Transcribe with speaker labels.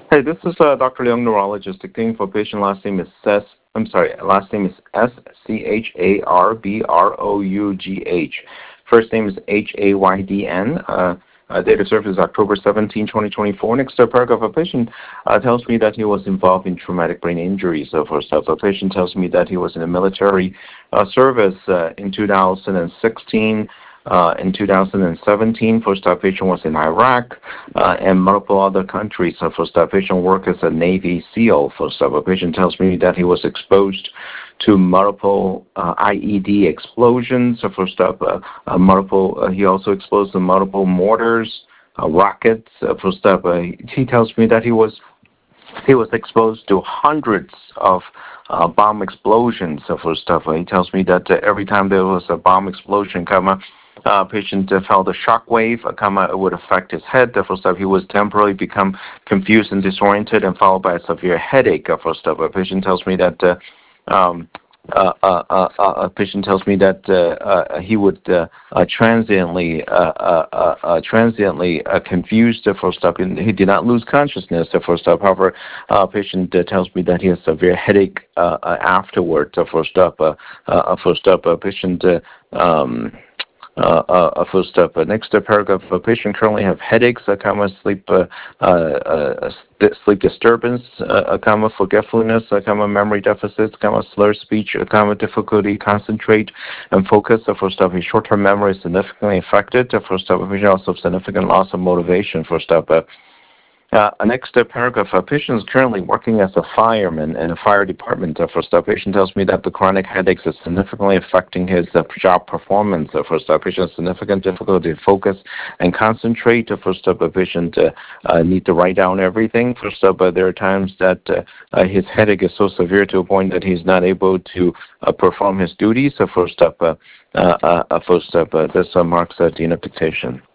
Speaker 1: Hey, this is Dr. Leung, neurologist. The claim for patient last name is last name is Scharbourugh. First name is Haydn. Date of service is October 17, 2024. Next paragraph, a patient tells me that he was involved in traumatic brain injuries. First up, a patient tells me that he was in the military service in 2016. In 2017, first-time patient was in Iraq and multiple other countries. First-time patient worked as a Navy SEAL. First-time patient tells me that he was exposed to multiple IED explosions. First-up, he also exposed to multiple mortars, rockets. First-up, he tells me that he was exposed to hundreds of bomb explosions. First-up, he tells me that every time there was a bomb explosion, patient felt a shock wave, it would affect his head. First up, he was temporarily become confused and disoriented, and followed by a severe headache. First up, a patient tells me that he would transiently confused. First up, he did not lose consciousness. First up, however, patient tells me that he has severe headache afterward. First up, patient. First up, next paragraph, a patient currently have headaches, sleep disturbance, forgetfulness, memory deficits, slur speech, difficulty concentrate and focus. First up, his short-term memory is significantly affected. First up, a patient also have significant loss of motivation. First up, next paragraph, a patient is currently working as a fireman in a fire department. First up, patient tells me that the chronic headaches is significantly affecting his job performance. First up, patient has significant difficulty to focus and concentrate. First up, a patient need to write down everything. First up, there are times that his headache is so severe to a point that he's not able to perform his duties. First up, this marks the denotation.